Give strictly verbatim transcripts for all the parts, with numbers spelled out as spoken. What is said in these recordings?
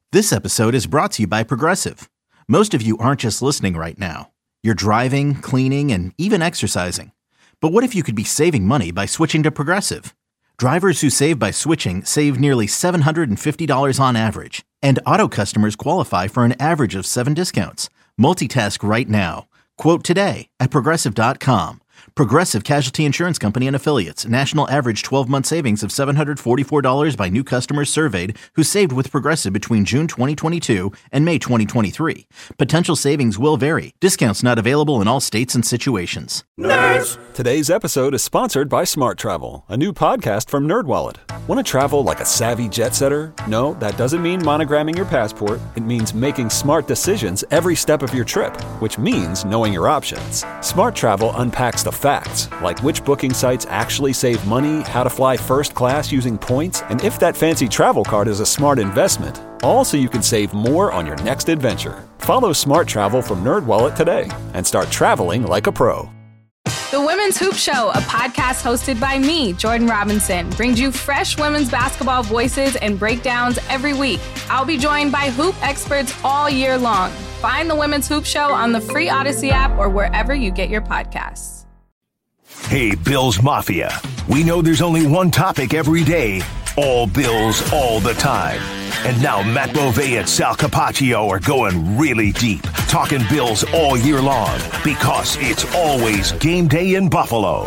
This episode is brought to you by Progressive. Most of you aren't just listening right now. You're driving, cleaning, and even exercising. But what if you could be saving money by switching to Progressive? Drivers who save by switching save nearly seven hundred fifty dollars on average. And auto customers qualify for an average of seven discounts. Multitask right now. Quote today at Progressive dot com. Progressive Casualty Insurance Company and Affiliates. National average twelve-month savings of seven hundred forty-four dollars by new customers surveyed who saved with Progressive between June twenty twenty-two and May twenty twenty-three. Potential savings will vary. Discounts not available in all states and situations. Nerds! Today's episode is sponsored by Smart Travel, a new podcast from NerdWallet. Want to travel like a savvy jet setter? No, that doesn't mean monogramming your passport. It means making smart decisions every step of your trip, which means knowing your options. Smart Travel unpacks the facts, like which booking sites actually save money, how to fly first class using points, and if that fancy travel card is a smart investment. All so you can save more on your next adventure. Follow Smart Travel from NerdWallet today and start traveling like a pro. The Women's Hoop Show, a podcast hosted by me, Jordan Robinson, brings you fresh women's basketball voices and breakdowns every week. I'll be joined by hoop experts all year long. Find The Women's Hoop Show on the free Odyssey app or wherever you get your podcasts. Hey, Bills Mafia. We know there's only one topic every day. All Bills, all the time. And now Matt Bovee and Sal Capaccio are going really deep, talking Bills all year long, because it's always game day in Buffalo.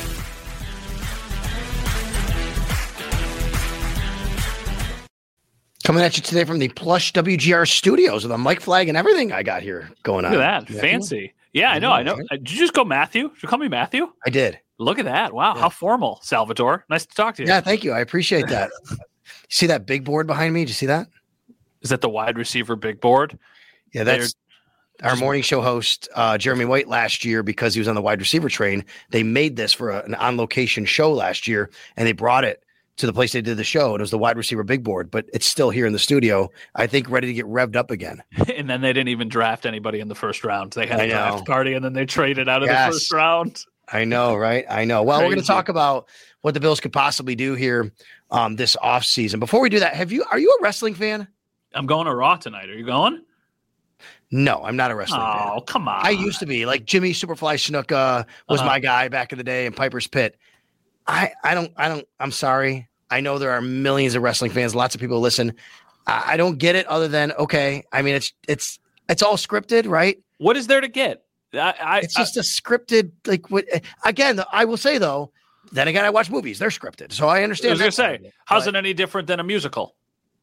Coming at you today from the plush W G R studios with a mic flag and everything I got here going on. Look at that. Yeah. Fancy. Yeah, I know. I know. Did you just go Matthew? Did you call me Matthew? I did. Look at that. Wow. Yeah. How formal, Salvatore. Nice to talk to you. Yeah, thank you. I appreciate that. See that big board behind me? Did you see that? Is that the wide receiver big board? Yeah, that's They're, our just, morning show host, uh, Jeremy White, last year, because he was on the wide receiver train. They made this for a, an on-location show last year, and they brought it to the place they did the show. And it was the wide receiver big board, but it's still here in the studio, I think, ready to get revved up again. And then they didn't even draft anybody in the first round. They had I a draft know. party, and then they traded out of Yes. the first round. I know, right? I know. Well, Crazy. we're going to talk about what the Bills could possibly do here um, this offseason. Before we do that, have you are you a wrestling fan? I'm going to Raw tonight. Are you going? No, I'm not a wrestling oh, fan. Oh, come on. I used to be. Like Jimmy Superfly Snuka was Uh-huh. my guy back in the day in Piper's Pit. I, I don't, I don't, I'm sorry. I know there are millions of wrestling fans. Lots of people listen. I, I don't get it other than, okay. I mean, it's, it's, it's all scripted, right? What is there to get? I, I, It's just a scripted, like what, again, I will say though, then again, I watch movies. They're scripted. So I I understand. was going to that say, it, how's but, it any different than a musical?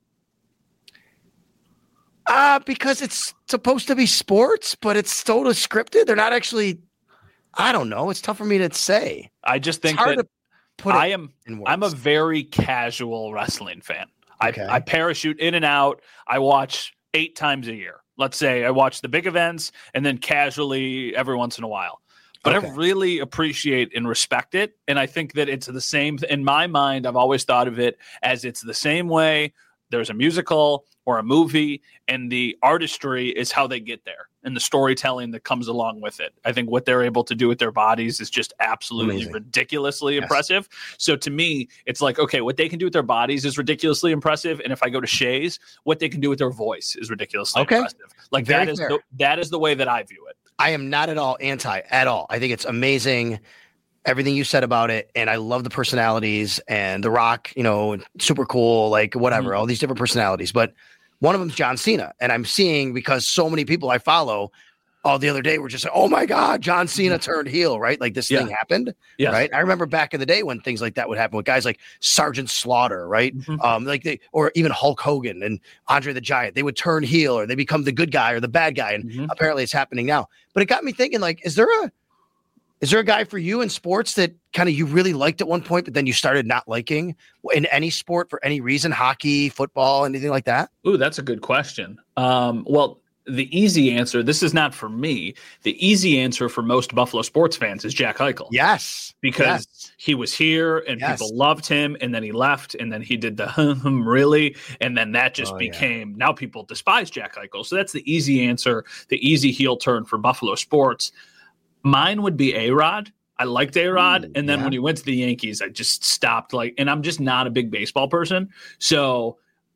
Uh, because it's supposed to be sports, but it's still scripted. They're not actually, I don't know. It's tough for me to say. I just think it's hard that to put it I am, in words. I'm a very casual wrestling fan. Okay. I, I parachute in and out. I watch eight times a year. Let's say I watch the big events and then casually every once in a while. But Okay. I really appreciate and respect it. And I think that it's the same. In my mind, I've always thought of it as it's the same way there's a musical or a movie, and the artistry is how they get there and the storytelling that comes along with it. I think what they're able to do with their bodies is just absolutely Amazing. ridiculously Yes. impressive. So to me, it's like, okay, what they can do with their bodies is ridiculously impressive. And if I go to Shays, what they can do with their voice is ridiculously Okay. impressive. Like Very that is fair. the, that is the way that I view it. I am not at all anti at all. I think it's amazing, everything you said about it. And I love the personalities and The Rock, you know, super cool, like whatever, Mhm. all these different personalities. But one of them is John Cena. And I'm seeing, because so many people I follow, oh, the other day were just like, oh my God, John Cena turned heel, right? Like this Yeah. thing happened, Yes. right? I remember back in the day when things like that would happen with guys like Sergeant Slaughter, right? Mhm. Um, like they, or even Hulk Hogan and Andre the Giant, they would turn heel or they become the good guy or the bad guy. And Mhm. apparently it's happening now. But it got me thinking, like, is there a, is there a guy for you in sports that kind of you really liked at one point, but then you started not liking in any sport for any reason, hockey, football, anything like that? Ooh, that's a good question. Um, well, the easy answer, this is not for me. The easy answer for most Buffalo sports fans is Jack Eichel. Yes. Because yes. he was here and Yes. people loved him, and then he left, and then he did the hum really, and then that just Oh, became yeah. now people despise Jack Eichel. So that's the easy answer, the easy heel turn for Buffalo sports. Mine would be A-Rod. I liked A-Rod, Ooh, and then yeah. when he went to the Yankees, I just stopped like, and I'm just not a big baseball person, so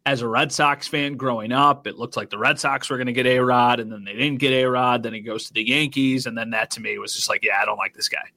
as a Red Sox fan growing up, it looked like the Red Sox were going to get A-Rod, and then they didn't get A-Rod. Then he goes to the Yankees, and then that to me was just like, yeah, I don't like this guy.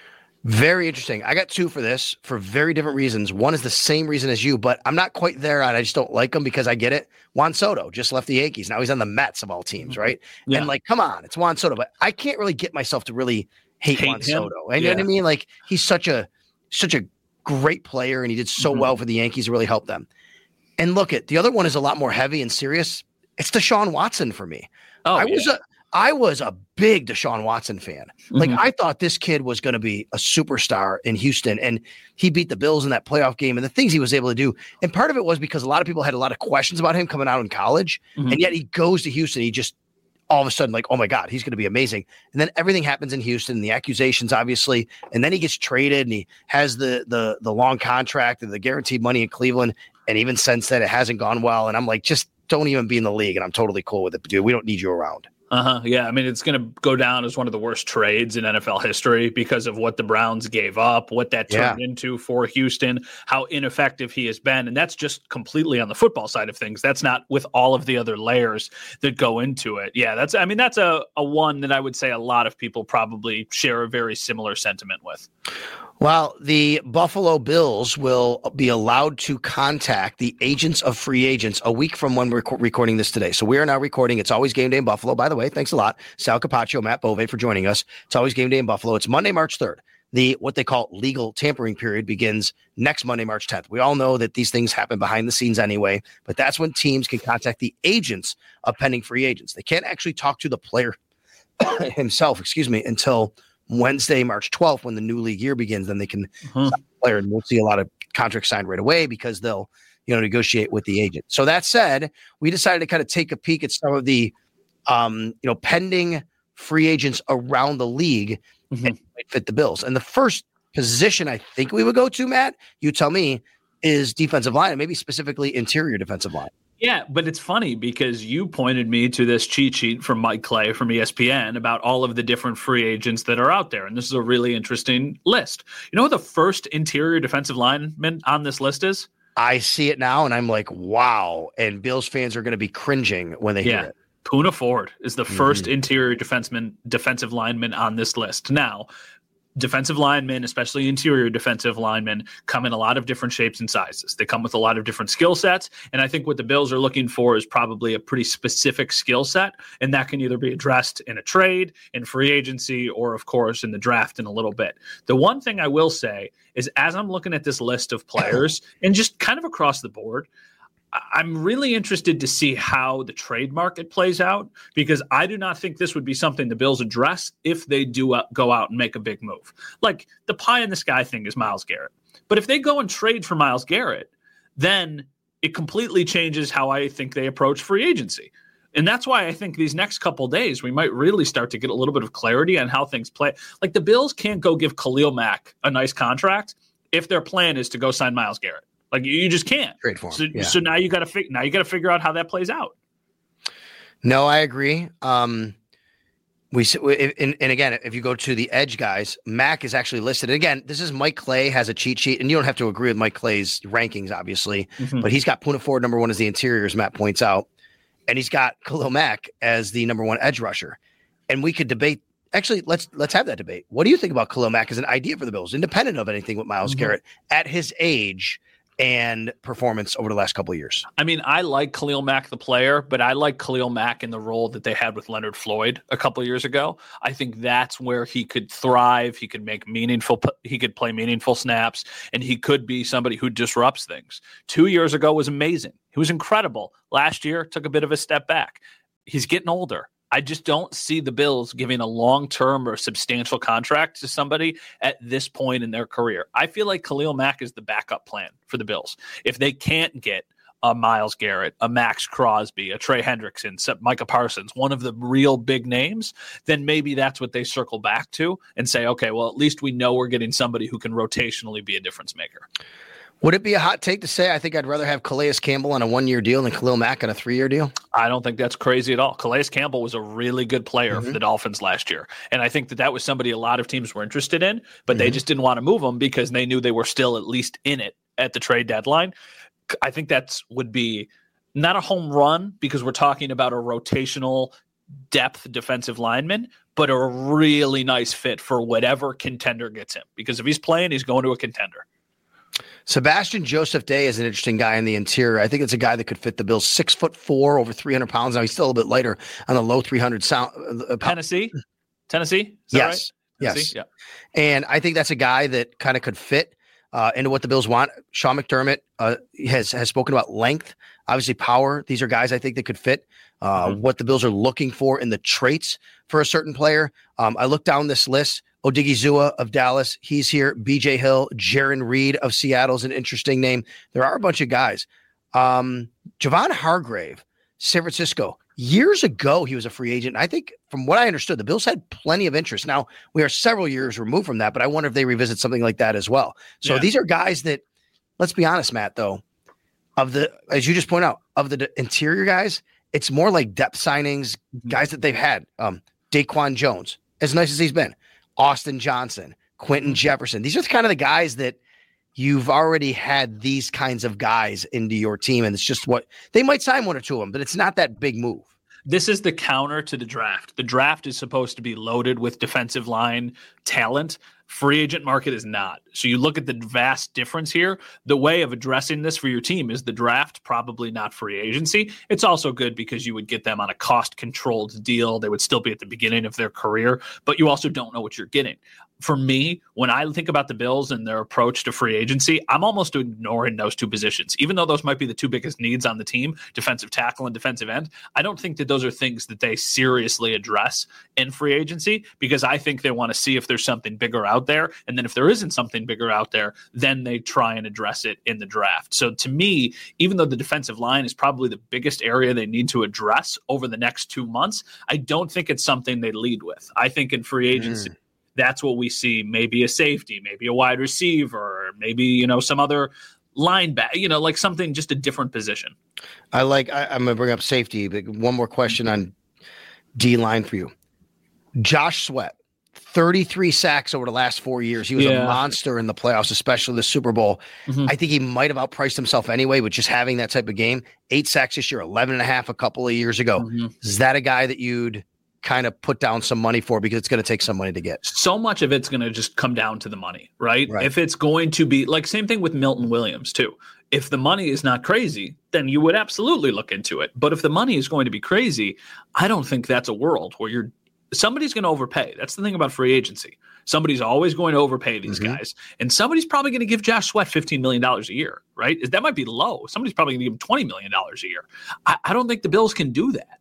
Very interesting. I got two for this for very different reasons. One is the same reason as you, but I'm not quite there on. I just don't like him because I get it. Juan Soto just left the Yankees. Now he's on the Mets of all teams, right? Yeah. And like, come on, it's Juan Soto, but I can't really get myself to really hate, hate Juan him. Soto. And yeah. You know what I mean? Like he's such a such a great player, and he did so mm-hmm. well for the Yankees to really help them. And look at the other one is a lot more heavy and serious. It's Deshaun Watson for me. Oh, I yeah. was a I was a big Deshaun Watson fan. Like mm-hmm. I thought this kid was going to be a superstar in Houston, and he beat the Bills in that playoff game and the things he was able to do. And part of it was because a lot of people had a lot of questions about him coming out in college, mm-hmm. and yet he goes to Houston. He just all of a sudden like, oh my God, he's going to be amazing. And then everything happens in Houston, the accusations, obviously, and then he gets traded, and he has the the the long contract and the guaranteed money in Cleveland. And even since then, it hasn't gone well. And I'm like, just don't even be in the league, and I'm totally cool with it, dude. We don't need you around. Uh-huh. Yeah. I mean, it's going to go down as one of the worst trades in N F L history because of what the Browns gave up, what that turned yeah. into for Houston, how ineffective he has been. And that's just completely on the football side of things. That's not with all of the other layers that go into it. Yeah. That's, I mean, that's a, a one that I would say a lot of people probably share a very similar sentiment with. Well, the Buffalo Bills will be allowed to contact the agents of free agents a week from when we're rec- recording this today. So we are now recording. It's always game day in Buffalo. By the way, thanks a lot, Sal Capaccio, Matt Bove, for joining us. It's always game day in Buffalo. It's Monday, March third. The what they call legal tampering period begins next Monday, March tenth. We all know that these things happen behind the scenes anyway, but that's when teams can contact the agents of pending free agents. They can't actually talk to the player himself, excuse me, until Wednesday, March twelfth, when the new league year begins. Then they can uh-huh. sign the player, and we'll see a lot of contracts signed right away because they'll, you know, negotiate with the agent. So that said, we decided to kind of take a peek at some of the, um, you know, pending free agents around the league mm-hmm. and might fit the Bills. And the first position I think we would go to, Matt, you tell me, is defensive line, and maybe specifically interior defensive line. Yeah, but it's funny because you pointed me to this cheat sheet from Mike Clay from E S P N about all of the different free agents that are out there. And this is a really interesting list. You know what the first interior defensive lineman on this list is? I see it now, and I'm like, wow. And Bills fans are going to be cringing when they yeah. hear it. Poona Ford is the mm-hmm. first interior defenseman, defensive lineman on this list. Now, defensive linemen, especially interior defensive linemen, come in a lot of different shapes and sizes. They come with a lot of different skill sets. And I think what the Bills are looking for is probably a pretty specific skill set. And that can either be addressed in a trade, in free agency, or of course in the draft in a little bit. The one thing I will say is as I'm looking at this list of players and just kind of across the board, I'm really interested to see how the trade market plays out, because I do not think this would be something the Bills address if they do uh, go out and make a big move. Like the pie in the sky thing is Myles Garrett. But if they go and trade for Myles Garrett, then it completely changes how I think they approach free agency. And that's why I think these next couple of days, we might really start to get a little bit of clarity on how things play. Like the Bills can't go give Khalil Mack a nice contract if their plan is to go sign Myles Garrett. Like you just can't. Trade for him. So, yeah. so now you got to fig- now you got to figure out how that plays out. No, I agree. Um, we and, and again, if you go to the edge guys, Mack is actually listed. And again, this is Mike Clay has a cheat sheet, and you don't have to agree with Mike Clay's rankings, obviously, mm-hmm. but he's got Poona Ford number one as the interior, as Matt points out, and he's got Khalil Mack as the number one edge rusher. And we could debate. Actually, let's let's have that debate. What do you think about Khalil Mack as an idea for the Bills, independent of anything with Myles mm-hmm. Garrett at his age and performance over the last couple of years? I mean, I like Khalil Mack, the player, but I like Khalil Mack in the role that they had with Leonard Floyd a couple of years ago. I think that's where he could thrive. He could make meaningful, he could play meaningful snaps, and he could be somebody who disrupts things. Two years ago was amazing. He was incredible. Last year took a bit of a step back. He's getting older. I just don't see the Bills giving a long-term or substantial contract to somebody at this point in their career. I feel like Khalil Mack is the backup plan for the Bills. If they can't get a Myles Garrett, a Max Crosby, a Trey Hendrickson, Micah Parsons, one of the real big names, then maybe that's what they circle back to and say, okay, well, at least we know we're getting somebody who can rotationally be a difference maker. Would it be a hot take to say I think I'd rather have Calais Campbell on a one-year deal than Khalil Mack on a three-year deal? I don't think that's crazy at all. Calais Campbell was a really good player mm-hmm. for the Dolphins last year, and I think that that was somebody a lot of teams were interested in, but mm-hmm. they just didn't want to move him because they knew they were still at least in it at the trade deadline. I think that's would be not a home run because we're talking about a rotational depth defensive lineman, but a really nice fit for whatever contender gets him. Because if he's playing, he's going to a contender. Sebastian Joseph Day is an interesting guy in the interior. I think it's a guy that could fit the Bills. Six foot four, over three hundred pounds. Now he's still a little bit lighter on the low three hundred sound. Uh, Tennessee, Tennessee. Is that yes, right? yes, yeah. And I think that's a guy that kind of could fit uh, into what the Bills want. Sean McDermott uh, has has spoken about length, obviously power. These are guys I think that could fit uh, mm-hmm. what the Bills are looking for in the traits for a certain player. Um, I looked down this list. Odigizua of Dallas, he's here. B J Hill, Jaron Reed of Seattle is an interesting name. There are a bunch of guys. Um, Javon Hargrave, San Francisco. Years ago, he was a free agent. I think, from what I understood, the Bills had plenty of interest. Now, we are several years removed from that, but I wonder if they revisit something like that as well. So yeah. These are guys that, let's be honest, Matt, though, of the, as you just point out, of the d- interior guys, it's more like depth signings, guys that they've had. Um, Daquan Jones, as nice as he's been. Austin Johnson, Quentin Jefferson. These are kind of the guys that you've already had these kinds of guys into your team. And it's just what they might sign one or two of them, but it's not that big move. This is the counter to the draft. The draft is supposed to be loaded with defensive line talent. Free agent market is not. So you look at the vast difference here. The way of addressing this for your team is the draft, probably not free agency. It's also good because you would get them on a cost-controlled deal. They would still be at the beginning of their career, but you also don't know what you're getting. For me, when I think about the Bills and their approach to free agency, I'm almost ignoring those two positions. Even though those might be the two biggest needs on the team, defensive tackle and defensive end, I don't think that those are things that they seriously address in free agency because I think they want to see if there's something bigger out there. And then if there isn't something bigger out there, then they try and address it in the draft. So to me, even though the defensive line is probably the biggest area they need to address over the next two months, I don't think it's something they lead with. I think in free agency, mm. that's what we see. Maybe a safety, maybe a wide receiver, maybe, you know, some other linebacker, you know, like something, just a different position. I like, I, I'm going to bring up safety, but one more question on D line for you. Josh Sweat, thirty-three sacks over the last four years. He was yeah. a monster in the playoffs, especially the Super Bowl. Mm-hmm. I think he might have outpriced himself anyway, but just having that type of game, eight sacks this year, eleven and a half a couple of years ago. Mm-hmm. Is that a guy that you'd kind of put down some money for because it's going to take some money to get? So much of it's going to just come down to the money, right? right? If it's going to be like same thing with Milton Williams too. If the money is not crazy, then you would absolutely look into it. But if the money is going to be crazy, I don't think that's a world where you're somebody's going to overpay. That's the thing about free agency. Somebody's always going to overpay these mm-hmm. guys. And somebody's probably going to give Josh Sweat fifteen million dollars a year, right? That might be low. Somebody's probably going to give him twenty million dollars a year. I, I don't think the Bills can do that.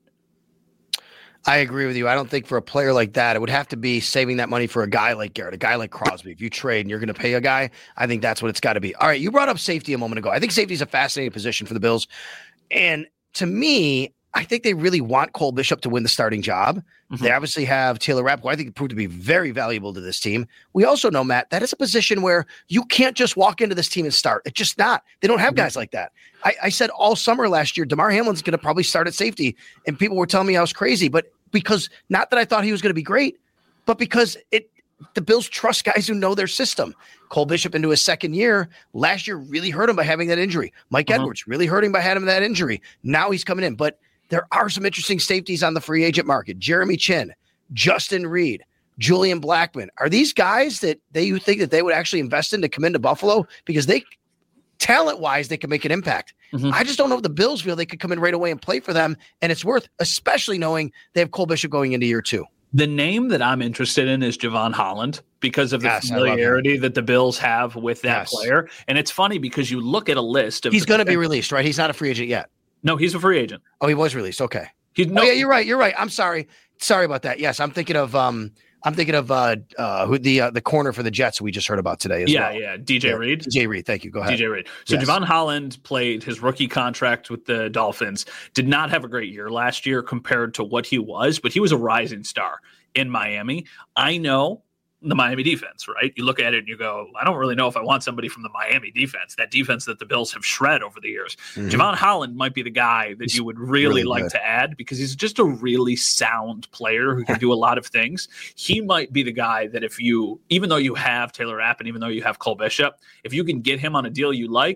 I agree with you. I don't think for a player like that, it would have to be saving that money for a guy like Garrett, a guy like Crosby. If you trade and you're going to pay a guy, I think that's what it's got to be. All right, you brought up safety a moment ago. I think safety is a fascinating position for the Bills. And to me, I think they really want Cole Bishop to win the starting job. Mm-hmm. They obviously have Taylor Rapp, who I think proved to be very valuable to this team. We also know, Matt, that is a position where you can't just walk into this team and start. It's just not. They don't have mm-hmm. guys like that. I, I said all summer last year, DeMar Hamlin's going to probably start at safety, and people were telling me I was crazy, but because not that I thought he was going to be great, but because it the Bills trust guys who know their system. Cole Bishop into his second year last year really hurt him by having that injury. Mike uh-huh. Edwards really hurt him by having that injury. Now he's coming in, but there are some interesting safeties on the free agent market. Jeremy Chin, Justin Reed, Julian Blackmon. Are these guys that they you think that they would actually invest in to come into Buffalo? Because they, talent-wise, they can make an impact. Mm-hmm. I just don't know if the Bills feel they could come in right away and play for them, and it's worth, especially knowing they have Cole Bishop going into year two. The name that I'm interested in is Javon Holland because of the yes, familiarity that the Bills have with that yes. player. And it's funny because you look at a list of— He's going to be released, right? He's not a free agent yet. No, he's a free agent. Oh, he was released. Okay. He's no, oh, yeah, you're right. You're right. I'm sorry. Sorry about that. Yes, I'm thinking of um, I'm thinking of uh, uh, who the uh, the corner for the Jets we just heard about today as yeah, well. Yeah, D J yeah, Reed. D J Reed. Thank you. Go ahead. D J Reed. So yes. Javon Holland played his rookie contract with the Dolphins. Did not have a great year last year compared to what he was, but he was a rising star in Miami. I know the Miami defense, right? You look at it and you go, I don't really know if I want somebody from the Miami defense, that defense that the Bills have shred over the years. Mm-hmm. Javon Holland might be the guy that you would really, really like good. to add because he's just a really sound player who can do a lot of things. He might be the guy that if you, even though you have Taylor Rapp and even though you have Cole Bishop, if you can get him on a deal you like,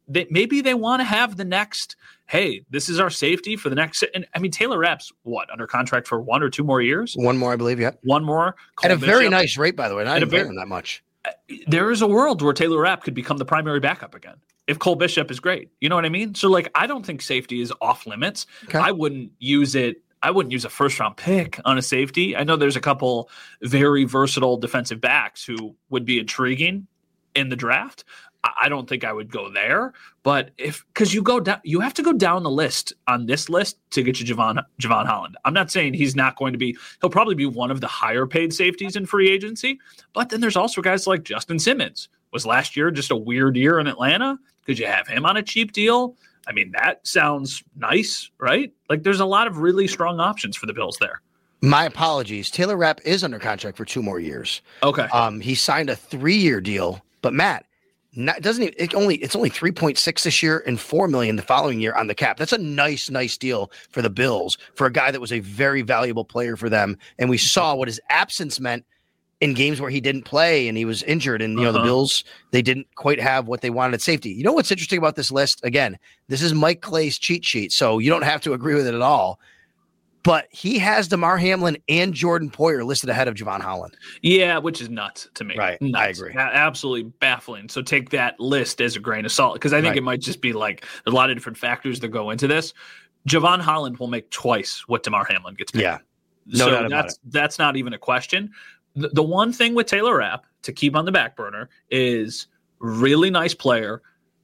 they, maybe they want to have the next, hey, this is our safety for the next. And I mean, Taylor Rapp's what, under contract for one or two more years? One more, I believe. Yeah. One more. At a very Bishop. nice rate, by the way. Not even very, paying that much. There is a world where Taylor Rapp could become the primary backup again if Cole Bishop is great. You know what I mean? So, like, I don't think safety is off limits. Okay. I wouldn't use it. I wouldn't use a first round pick on a safety. I know there's a couple very versatile defensive backs who would be intriguing in the draft. I don't think I would go there, but if, cause you go down, you have to go down the list on this list to get you Javon, Javon Holland. I'm not saying he's not going to be, he'll probably be one of the higher paid safeties in free agency, but then there's also guys like Justin Simmons. Was last year just a weird year in Atlanta? Could you have him on a cheap deal? I mean, that sounds nice, right? Like there's a lot of really strong options for the Bills there. My apologies. Taylor Rapp is under contract for two more years. Okay. Um, he signed a three-year deal, but Matt, not, doesn't even, it only it's only three point six this year and four million the following year on the cap. That's a nice, nice deal for the Bills for a guy that was a very valuable player for them. And we saw what his absence meant in games where he didn't play and he was injured. And you uh-huh. know, the Bills, they didn't quite have what they wanted at safety. You know what's interesting about this list? Again, this is Mike Clay's cheat sheet, so you don't have to agree with it at all. But he has DeMar Hamlin and Jordan Poyer listed ahead of Javon Holland. Yeah, which is nuts to me. Right, nuts. I agree. A- absolutely baffling. So take that list as a grain of salt, because I think right. it might just be like a lot of different factors that go into this. Javon Holland will make twice what DeMar Hamlin gets paid. Yeah, no so doubt about that's, it. That's not even a question. The, the one thing with Taylor Rapp to keep on the back burner is really nice player,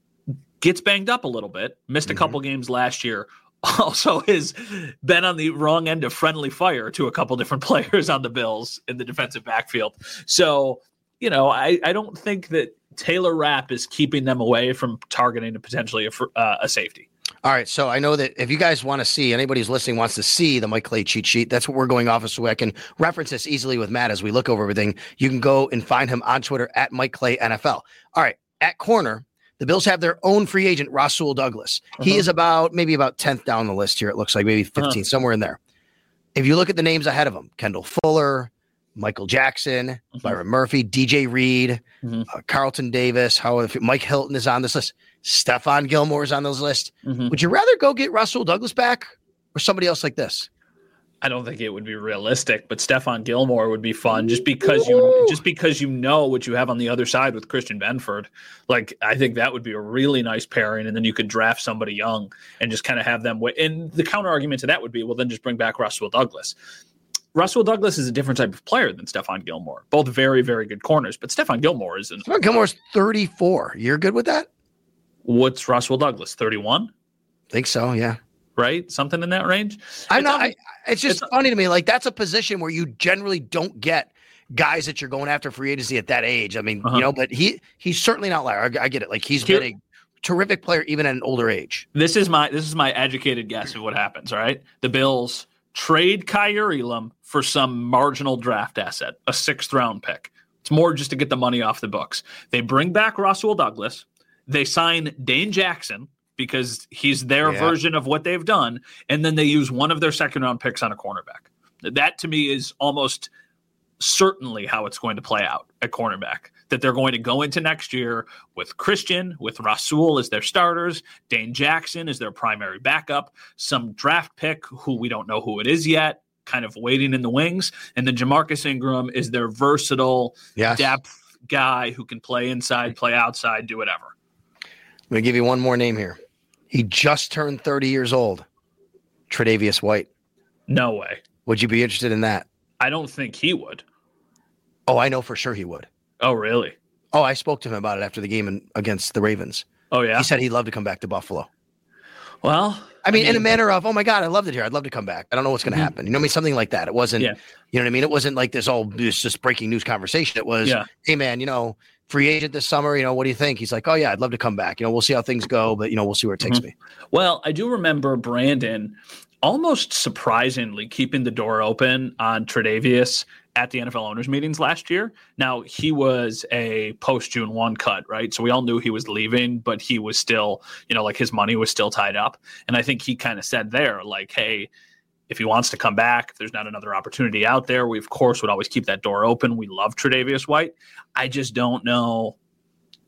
gets banged up a little bit, missed mm-hmm. a couple games last year, also has been on the wrong end of friendly fire to a couple different players on the Bills in the defensive backfield. So, you know, I, I don't think that Taylor Rapp is keeping them away from targeting a potentially a, uh, a safety. All right. So I know that if you guys want to see, anybody who's listening wants to see the Mike Clay cheat sheet, that's what we're going off of, so I can reference this easily with Matt as we look over everything. You can go and find him on Twitter at Mike Clay N F L. All right. At corner, the Bills have their own free agent, Rasul Douglas. Uh-huh. He is about maybe about tenth down the list here. It looks like maybe fifteenth, uh-huh. somewhere in there. If you look at the names ahead of him, Kendall Fuller, Michael Jackson, uh-huh. Byron Murphy, D J Reed, uh-huh. uh, Carlton Davis, how if Mike Hilton is on this list, Stephon Gilmore is on this list. Uh-huh. Would you rather go get Rasul Douglas back or somebody else like this? I don't think it would be realistic, but Stephon Gilmore would be fun just because Ooh. you just because you know what you have on the other side with Christian Benford. Like, I think that would be a really nice pairing, and then you could draft somebody young and just kind of have them. W- and the counter argument to that would be, well, then just bring back Rasul Douglas. Rasul Douglas is a different type of player than Stephon Gilmore. Both very, very good corners, but Stephon Gilmore is. Stephon Gilmore's thirty-four. You're good with that? What's Rasul Douglas? thirty-one? Think so, yeah. Right? Something in that range? I'm not. I, it's just it's, funny to me. Like, that's a position where you generally don't get guys that you're going after free agency at that age. I mean, uh-huh. you know, but he he's certainly not liar. I, I get it. Like, he's Here, been a terrific player even at an older age. This is my this is my educated guess of what happens. All right, the Bills trade Kaiir Elam for some marginal draft asset, a sixth round pick. It's more just to get the money off the books. They bring back Rasul Douglas. They sign Dane Jackson, because he's their yeah. version of what they've done. And then they use one of their second round picks on a cornerback. That to me is almost certainly how it's going to play out at cornerback, that they're going to go into next year with Christian, with Rasul as their starters, Dane Jackson as their primary backup, some draft pick who we don't know who it is yet, kind of waiting in the wings. And then Jamarcus Ingram is their versatile yes. depth guy who can play inside, play outside, do whatever. I'm going to give you one more name here. He just turned thirty years old. Tre'Davious White. No way. Would you be interested in that? I don't think he would. Oh, I know for sure he would. Oh, really? Oh, I spoke to him about it after the game in, against the Ravens. Oh, yeah? He said he'd love to come back to Buffalo. Well, I mean, I mean in a manner of, oh, my God, I loved it here. I'd love to come back. I don't know what's going to mm-hmm. happen. You know what I mean? Something like that. It wasn't, yeah. you know what I mean? It wasn't like this all this just breaking news conversation. It was, yeah. hey, man, you know, free agent this summer, you know, what do you think? He's like, oh, yeah, I'd love to come back. You know, we'll see how things go, but, you know, we'll see where it takes mm-hmm. me. Well, I do remember Brandon almost surprisingly keeping the door open on Tre'Davious at the N F L owners meetings last year. Now, he was a post-June first cut, right? So we all knew he was leaving, but he was still, you know, like his money was still tied up. And I think he kind of said there, like, hey, if he wants to come back, if there's not another opportunity out there, we, of course, would always keep that door open. We love Tre'Davious White. I just don't know.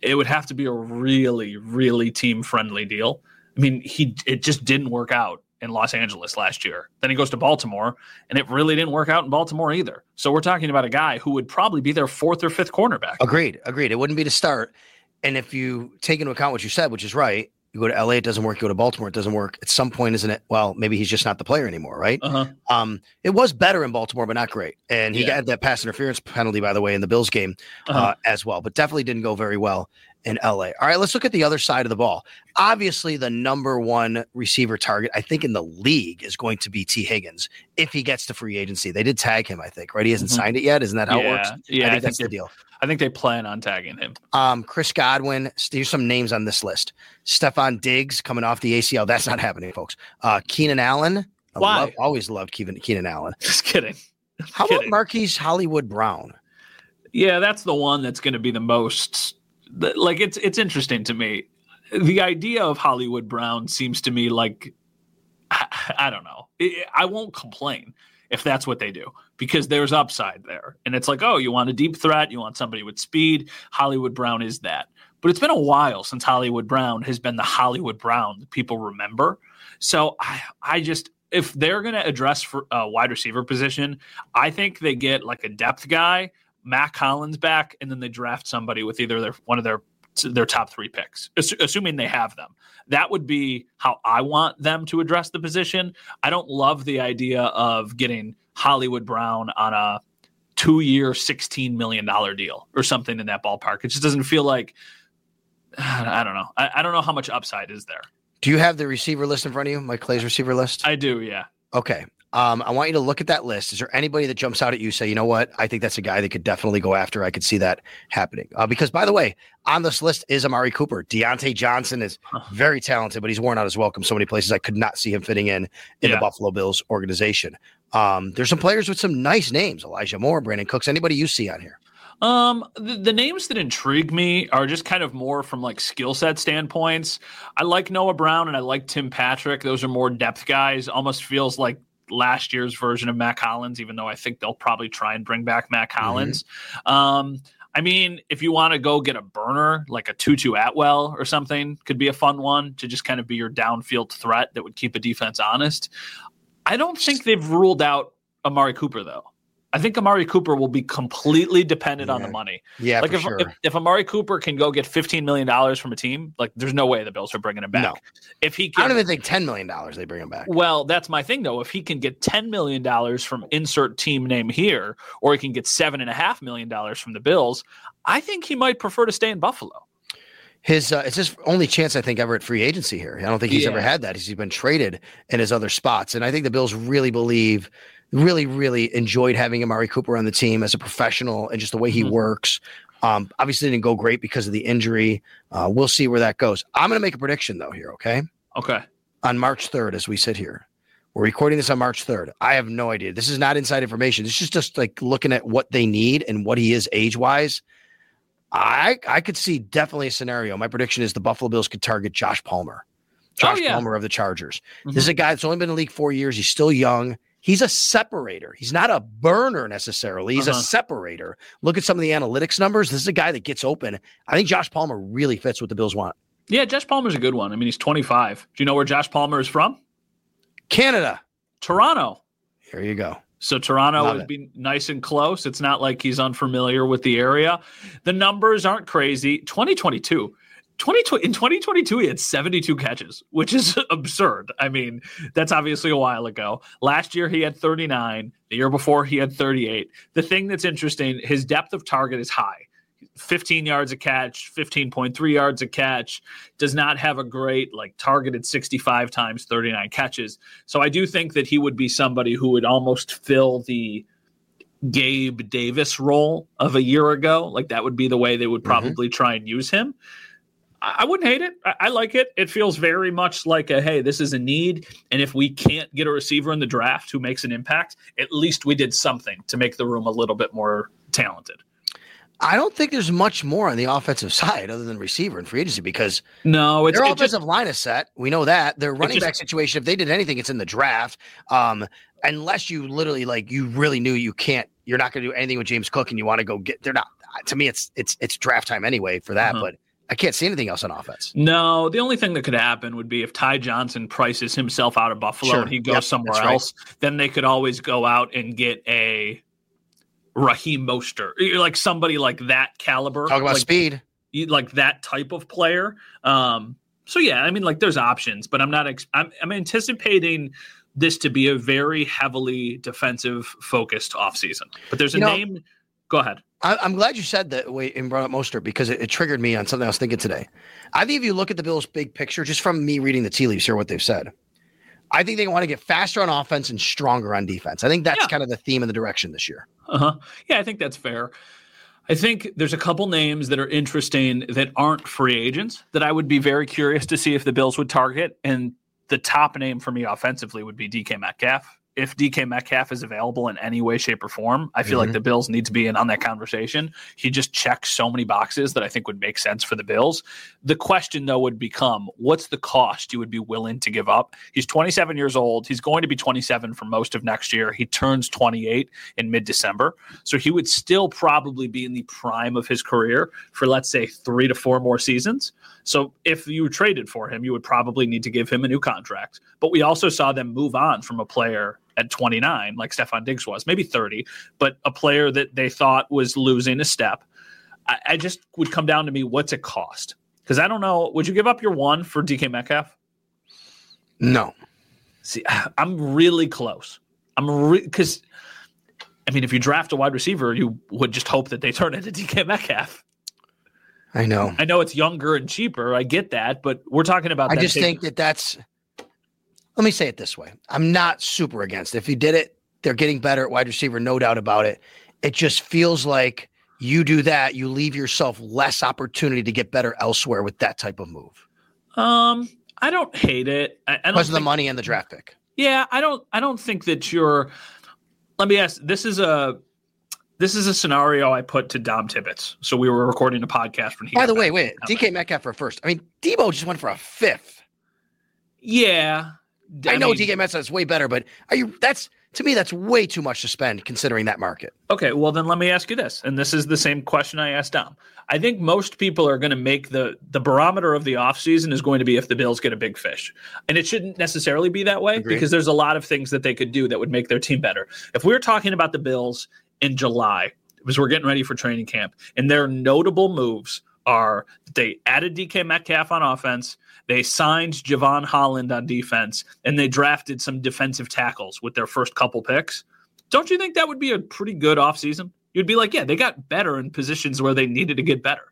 it would have to be a really, really team-friendly deal. I mean, he it just didn't work out in Los Angeles last year. Then he goes to Baltimore, and it really didn't work out in Baltimore either. So we're talking about a guy who would probably be their fourth or fifth cornerback. Agreed, agreed. It wouldn't be to start. And if you take into account what you said, which is right, you go to L A, it doesn't work. You go to Baltimore, it doesn't work. At some point, isn't it? Well, maybe he's just not the player anymore, right? Uh-huh. Um, it was better in Baltimore, but not great. And he yeah. got that pass interference penalty, by the way, in the Bills game uh-huh. uh, as well, but definitely didn't go very well in L A. All right, let's look at the other side of the ball. Obviously, the number one receiver target, I think, in the league is going to be T. Higgins if he gets to free agency. They did tag him, I think, right? He hasn't mm-hmm. signed it yet. Isn't that how yeah. it works? Yeah, I think, I think that's they, the deal. I think they plan on tagging him. Um, Chris Godwin. Here's some names on this list. Stephon Diggs coming off the A C L. That's not happening, folks. Uh, Keenan Allen. I Why? Love, always loved Keenan, Keenan Allen. Just kidding. Just how kidding. about Marquise Hollywood Brown? Yeah, that's the one that's going to be the most. Like it's it's interesting to me. The idea of Hollywood Brown seems to me like I, I don't know. It, I won't complain if that's what they do because there's upside there. And it's like, oh, you want a deep threat, you want somebody with speed. Hollywood Brown is that. But it's been a while since Hollywood Brown has been the Hollywood Brown that people remember. So I I just if they're going to address for a wide receiver position, I think they get like a depth guy, Mac Hollins back, and then they draft somebody with either their one of their their top three picks, assuming they have them. That would be how I want them to address the position. I don't love the idea of getting Hollywood Brown on a two-year, sixteen million dollars deal or something in that ballpark. It just doesn't feel like, I don't know. I, I don't know how much upside is there. Do you have the receiver list in front of you, Mike Clay's receiver list? I do, yeah. Okay. Um, I want you to look at that list. Is there anybody that jumps out at you, say, you know what? I think that's a guy that could definitely go after. I could see that happening. Uh, because, by the way, on this list is Amari Cooper. Deontay Johnson is very talented, but he's worn out his welcome so many places. I could not see him fitting in in yeah. the Buffalo Bills organization. Um, there's some players with some nice names. Elijah Moore, Brandon Cooks. Anybody you see on here? Um, the, the names that intrigue me are just kind of more from like skill set standpoints. I like Noah Brown and I like Tim Patrick. Those are more depth guys. Almost feels like last year's version of Mac Hollins, even though I think they'll probably try and bring back Mac Hollins. Mm-hmm. Um, I mean, if you want to go get a burner, like a Tutu Atwell or something, could be a fun one to just kind of be your downfield threat that would keep a defense honest. I don't think they've ruled out Amari Cooper, though. I think Amari Cooper will be completely dependent yeah. on the money. Yeah, like for if, sure. if if Amari Cooper can go get fifteen million dollars from a team, like there's no way the Bills are bringing him back. No. If he can, I don't even think ten million dollars they bring him back. Well, that's my thing, though. If he can get ten million dollars from insert team name here, or he can get seven point five million dollars from the Bills, I think he might prefer to stay in Buffalo. His uh, it's his only chance, I think, ever at free agency here. I don't think he's yeah. ever had that. He's been traded in his other spots. And I think the Bills really believe – really, really enjoyed having Amari Cooper on the team as a professional and just the way he mm-hmm. works. Um, obviously didn't go great because of the injury. Uh, we'll see where that goes. I'm going to make a prediction, though, here, okay? Okay. On March third, as we sit here. We're recording this on March third. I have no idea. This is not inside information. This is just like looking at what they need and what he is age-wise. I I could see definitely a scenario. My prediction is the Buffalo Bills could target Josh Palmer. Josh oh, yeah. Palmer of the Chargers. Mm-hmm. This is a guy that's only been in the league four years. He's still young. He's a separator. He's not a burner necessarily. He's uh-huh. a separator. Look at some of the analytics numbers. This is a guy that gets open. I think Josh Palmer really fits what the Bills want. Yeah, Josh Palmer's a good one. I mean, he's twenty-five. Do you know where Josh Palmer is from? Canada. Toronto. Here you go. So Toronto Love would it. be nice and close. It's not like he's unfamiliar with the area. The numbers aren't crazy. twenty twenty-two. twenty twenty in twenty twenty-two, he had seventy-two catches, which is absurd. I mean, that's obviously a while ago. Last year, he had thirty-nine. The year before, he had thirty-eight. The thing that's interesting, his depth of target is high. fifteen yards a catch, fifteen point three yards a catch, does not have a great, like, targeted sixty-five times thirty-nine catches. So I do think that he would be somebody who would almost fill the Gabe Davis role of a year ago. Like, that would be the way they would probably mm-hmm. try and use him. I wouldn't hate it. I like it. It feels very much like a, hey, this is a need. And if we can't get a receiver in the draft who makes an impact, at least we did something to make the room a little bit more talented. I don't think there's much more on the offensive side other than receiver and free agency because no, it's, their it offensive just, line is set. We know that. Their running just, back situation, if they did anything, it's in the draft. Um, unless you literally, like, you really knew you can't, you're not going to do anything with James Cook and you want to go get, they're not, to me, it's, it's, it's draft time anyway for that. Uh-huh. But I can't see anything else on offense. No, the only thing that could happen would be if Ty Johnson prices himself out of Buffalo Sure. and he goes Yep, somewhere that's right. else, then they could always go out and get a Raheem Mostert, like somebody like that caliber. Talk about like, speed. like that type of player. Um, so yeah, I mean, like there's options, but I'm not. Ex- I'm, I'm anticipating this to be a very heavily defensive focused offseason. But there's a You know, name. Go ahead. I, I'm glad you said that way and brought up Mostert because it, it triggered me on something I was thinking today. I think if you look at the Bills' big picture, just from me reading the tea leaves here, what they've said, I think they want to get faster on offense and stronger on defense. I think that's Yeah. kind of the theme and the direction this year. Uh-huh. Yeah, I think that's fair. I think there's a couple names that are interesting that aren't free agents that I would be very curious to see if the Bills would target. And the top name for me offensively would be D K Metcalf. If D K Metcalf is available in any way, shape, or form, I feel Mhm. like the Bills need to be in on that conversation. He just checks so many boxes that I think would make sense for the Bills. The question, though, would become, what's the cost you would be willing to give up? He's twenty-seven years old. He's going to be twenty-seven for most of next year. He turns twenty-eight in mid-December. So he would still probably be in the prime of his career for, let's say, three to four more seasons. So if you traded for him, you would probably need to give him a new contract. But we also saw them move on from a player at twenty-nine, like Stephon Diggs was, maybe thirty, but a player that they thought was losing a step. I, I just would come down to me, what's it cost? Because I don't know. Would you give up your one for D K Metcalf? No. See, I'm really close. I'm because, re- I mean, if you draft a wide receiver, you would just hope that they turn into D K Metcalf. I know. I know it's younger and cheaper. I get that, but we're talking about. I that just taking- think that that's – let me say it this way. I'm not super against it. If you did it, they're getting better at wide receiver, no doubt about it. It just feels like you do that, you leave yourself less opportunity to get better elsewhere with that type of move. Um, I don't hate it. I, I don't Because of the think- money and the draft pick. Yeah, I don't. I don't think that you're. Let me ask. This is a. This is a scenario I put to Dom Tibbetts. So we were recording a podcast when he. By got the way, back. wait, D K Metcalf for a first. I mean, Debo just went for a fifth. Yeah, I, know mean, D K Metcalf is way better, but are you? That's to me, that's way too much to spend considering that market. Okay, well then let me ask you this, and this is the same question I asked Dom. I think most people are going to make the the barometer of the offseason is going to be if the Bills get a big fish. And it shouldn't necessarily be that way Agreed. because there's a lot of things that they could do that would make their team better. If we were talking about the Bills in July, because we're getting ready for training camp, and their notable moves are they added D K Metcalf on offense, they signed Javon Holland on defense, and they drafted some defensive tackles with their first couple picks. Don't you think that would be a pretty good offseason? You'd be like, yeah, they got better in positions where they needed to get better.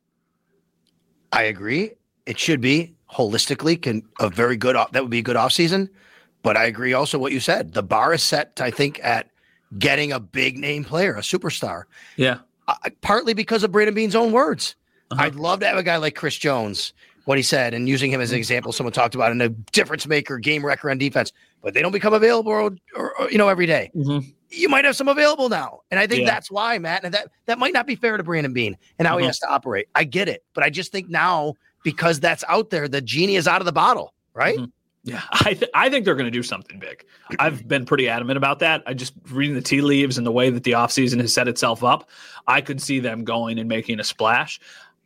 I agree. It should be holistically can a very good off, that would be a good offseason. But I agree also what you said. The bar is set, I think, at getting a big name player, a superstar. Yeah. Uh, partly because of Brandon Beane's own words. Uh-huh. I'd love to have a guy like Chris Jones, what he said, and using him as an example, someone talked about, and a difference maker, game wrecker on defense, but they don't become available, or, or, or, you know, every day. Mm-hmm. You might have some available now. And I think Yeah. that's why, Matt, and that, that might not be fair to Brandon Beane and how Uh-huh. he has to operate. I get it. But I just think now, because that's out there, the genie is out of the bottle, right? Mhm. Yeah, I th- I think they're going to do something big. I've been pretty adamant about that. I just reading the tea leaves and the way that the offseason has set itself up, I could see them going and making a splash.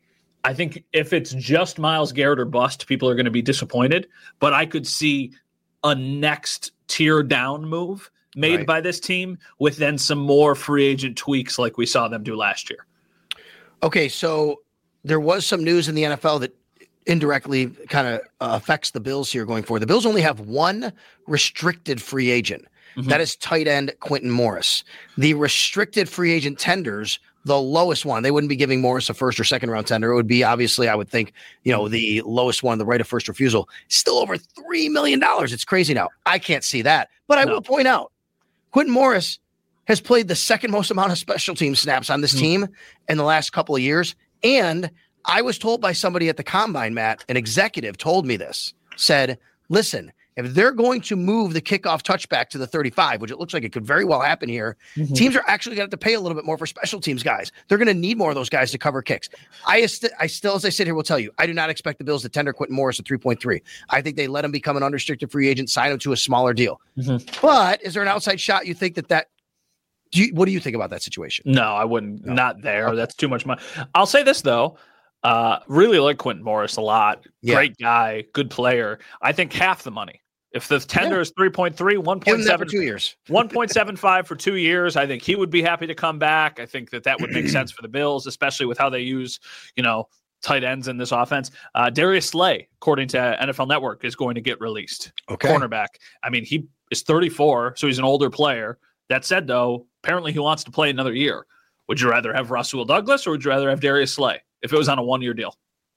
I think if it's just Myles Garrett or bust, people are going to be disappointed. But I could see a next tier down move made Right. by this team with then some more free agent tweaks like we saw them do last year. Okay, so there was some news in the N F L that indirectly kind of uh, affects the Bills here going forward. The Bills only have one restricted free agent. Mhm. That is tight end Quentin Morris. The restricted free agent tenders, the lowest one, they wouldn't be giving Morris a first or second round tender. It would be obviously, I would think, you know, the lowest one, the right of first refusal, still over three million dollars. It's crazy now. I can't see that. But I No. will point out, Quentin Morris has played the second most amount of special team snaps on this Mhm. team in the last couple of years. And I was told by somebody at the combine, Matt, an executive told me this, said, listen, if they're going to move the kickoff touchback to the thirty-five, which it looks like it could very well happen here, Mhm. teams are actually going to have to pay a little bit more for special teams guys. They're going to need more of those guys to cover kicks. I, st- I still, as I sit here, will tell you, I do not expect the Bills to tender Quentin Morris at three point three. I think they let him become an unrestricted free agent, sign him to a smaller deal. Mhm. But is there an outside shot you think that that, do you, what do you think about that situation? No, I wouldn't. No. Not there. Okay. That's too much money. I'll say this though. Uh, really like Quentin Morris a lot. Yeah. Great guy, good player. I think half the money. If the tender Yeah. is three point three, one point seven for two years, one point seven five for two years, I think he would be happy to come back. I think that that would make sense for the Bills, especially with how they use, you know, tight ends in this offense. Uh, Darius Slay, according to N F L Network, is going to get released. Okay. Cornerback. I mean, he is thirty-four, so he's an older player. That said, though, apparently he wants to play another year. Would you rather have Rasul Douglas or would you rather have Darius Slay if it was on a one-year deal?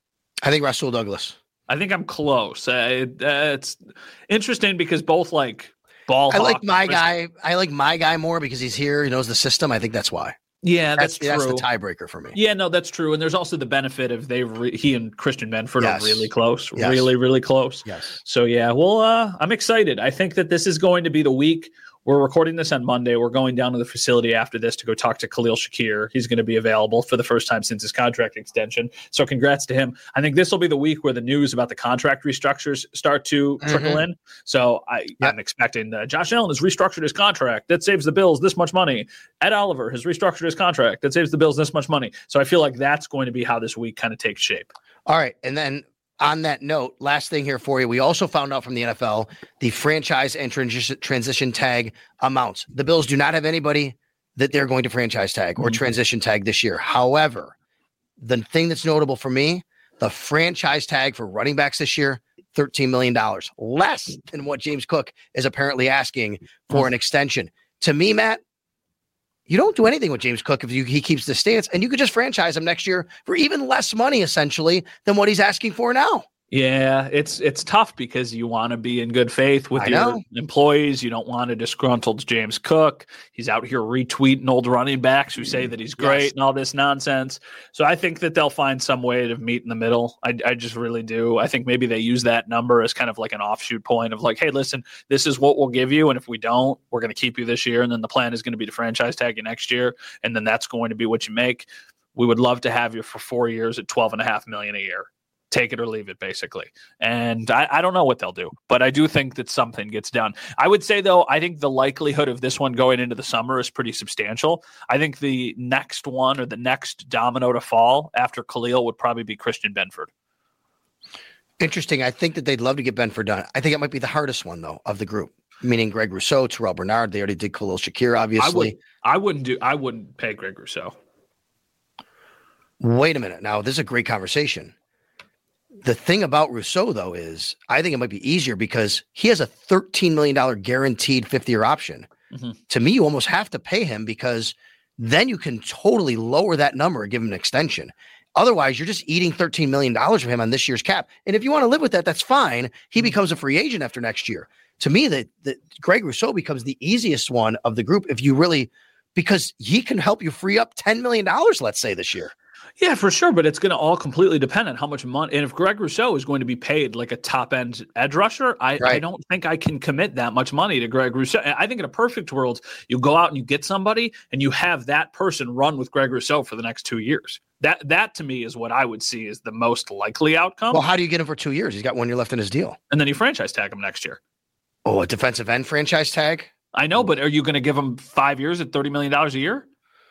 I think Rasul Douglas. I think I'm close. Uh, it, uh, it's interesting because both like ball. I like hawk, my risk- guy. I like my guy more because he's here. He knows the system. I think that's why. Yeah, that's, that's, true. that's the tiebreaker for me. Yeah, no, that's true. And there's also the benefit of they re- he and Christian Benford Yes. are really close, Yes. really, really close. Yes. So yeah, well, uh, I'm excited. I think that this is going to be the week. We're recording this on Monday. We're going down to the facility after this to go talk to Khalil Shakir. He's going to be available for the first time since his contract extension. So congrats to him. I think this will be the week where the news about the contract restructures start to trickle Mm-hmm. in. So I, Yep. I'm expecting uh, Josh Allen has restructured his contract. That saves the Bills this much money. Ed Oliver has restructured his contract. That saves the Bills this much money. So I feel like that's going to be how this week kind of takes shape. All right. And then on that note, last thing here for you. We also found out from the N F L the franchise and transition, transition tag amounts. The Bills do not have anybody that they're going to franchise tag or Mhm. transition tag this year. However, the thing that's notable for me, the franchise tag for running backs this year, thirteen million dollars, less than what James Cook is apparently asking for an extension. To me, Matt, you don't do anything with James Cook if you, he keeps the stance, and you could just franchise him next year for even less money, essentially, than what he's asking for now. Yeah, it's it's tough because you want to be in good faith with I your know. employees. You don't want a disgruntled James Cook. He's out here retweeting old running backs who say that he's great Yes. and all this nonsense. So I think that they'll find some way to meet in the middle. I, I just really do. I think maybe they use that number as kind of like an offshoot point of like, hey, listen, this is what we'll give you. And if we don't, we're going to keep you this year. And then the plan is going to be to franchise tag you next year. And then that's going to be what you make. We would love to have you for four years at twelve and a half million a year. Take it or leave it, basically. And I, I don't know what they'll do, but I do think that something gets done. I would say, though, I think the likelihood of this one going into the summer is pretty substantial. I think the next one or the next domino to fall after Khalil would probably be Christian Benford. Interesting. I think that they'd love to get Benford done. I think it might be the hardest one, though, of the group, meaning Greg Rousseau, Terrell Bernard. They already did Khalil Shakir, obviously. I, would, I wouldn't do. I wouldn't pay Greg Rousseau. Wait a minute. Now, this is a great conversation. The thing about Rousseau, though, is I think it might be easier because he has a thirteen million dollars guaranteed fifth-year option. Mm-hmm. To me, you almost have to pay him because then you can totally lower that number and give him an extension. Otherwise, you're just eating thirteen million dollars from him on this year's cap. And if you want to live with that, that's fine. He becomes a free agent after next year. To me, that that Greg Rousseau becomes the easiest one of the group if you really – because he can help you free up ten million dollars, let's say, this year. Yeah, for sure. But it's going to all completely depend on how much money. And if Greg Rousseau is going to be paid like a top end edge rusher, I, Right. I don't think I can commit that much money to Greg Rousseau. I think in a perfect world, you go out and you get somebody and you have that person run with Greg Rousseau for the next two years. That, that to me is what I would see is the most likely outcome. Well, how do you get him for two years? He's got one year left in his deal. And then you franchise tag him next year. Oh, a defensive end franchise tag? I know, but are you going to give him five years at thirty million dollars a year?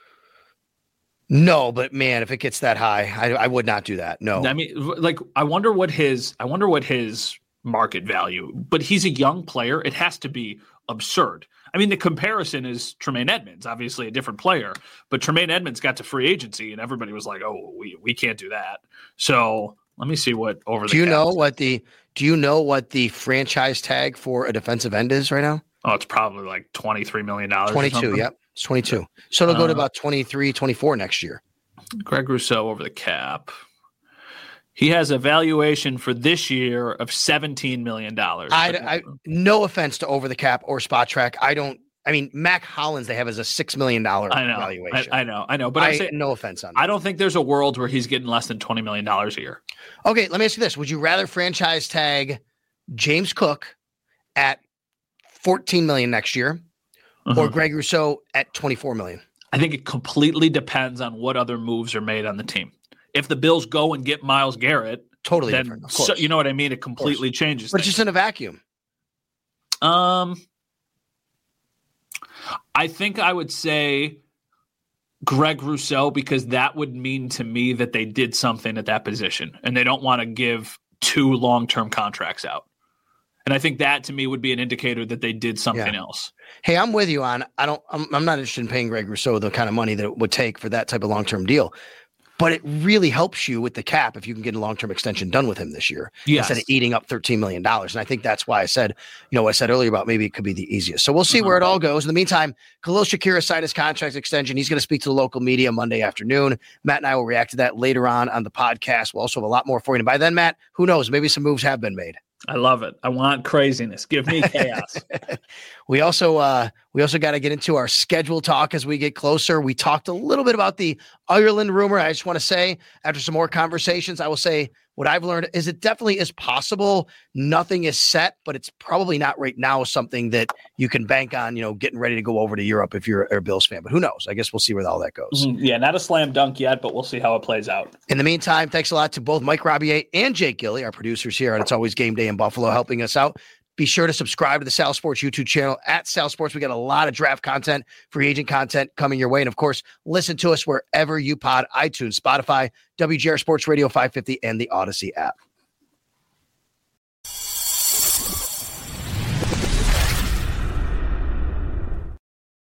No, but man, if it gets that high, I, I would not do that. No. I mean, like, I wonder what his, I wonder what his market value, but he's a young player. It has to be absurd. I mean, the comparison is Tremaine Edmonds, obviously a different player, but Tremaine Edmonds got to free agency and everybody was like, oh, we, we can't do that. So let me see what over the Do you cap- know what the do you know what the franchise tag for a defensive end is right now? Oh, it's probably like twenty-three million dollars. twenty-two, yep. It's twenty-two. So it'll go to Uh, about twenty-three, twenty-four next year. Greg Rousseau over the cap. He has a valuation for this year of seventeen million dollars. I, I no offense to Over the Cap or Spot Track. I don't I mean Mac Hollins they have as a six million dollars I know, valuation. I, I know, I know, but I, I'm saying, no offense on that. I don't think there's a world where he's getting less than twenty million dollars a year. Okay, let me ask you this. Would you rather franchise tag James Cook at fourteen million next year or Uh-huh. Greg Rousseau at twenty-four million? I think it completely depends on what other moves are made on the team. If the Bills go and get Myles Garrett, Totally then different. Of so, course. you know what I mean? It completely changes But it's things. just in a vacuum. Um, I think I would say Greg Rousseau, because that would mean to me that they did something at that position and they don't want to give two long-term contracts out. And I think that to me would be an indicator that they did something yeah. else. Hey, I'm with you on, I don't, I'm, I'm not interested in paying Greg Rousseau the kind of money that it would take for that type of long-term deal. But it really helps you with the cap if you can get a long-term extension done with him this year yes. instead of eating up thirteen million dollars. And I think that's why I said, you know, what I said earlier about maybe it could be the easiest. So we'll see uh-huh. where it all goes. In the meantime, Khalil Shakir signed his contract extension. He's going to speak to the local media Monday afternoon. Matt and I will react to that later on on the podcast. We'll also have a lot more for you. And by then, Matt, who knows? Maybe some moves have been made. I love it. I want craziness. Give me chaos. we also uh, we also got to get into our schedule talk as we get closer. We talked a little bit about the Ireland rumor. I just want to say, after some more conversations, I will say what I've learned is it definitely is possible. Nothing is set, but it's probably not right now something that you can bank on, you know, getting ready to go over to Europe if you're a Bills fan. But who knows? I guess we'll see where all that goes. Mm-hmm. Yeah, not a slam dunk yet, but we'll see how it plays out. In the meantime, thanks a lot to both Mike Rabier and Jake Gilly, our producers here, and It's Always Game Day in Buffalo, helping us out. Be sure to subscribe to the Sal Sports YouTube channel at Sal Sports. We got a lot of draft content, free agent content coming your way. And of course, listen to us wherever you pod, iTunes, Spotify, W G R Sports Radio five fifty, and the Odyssey app.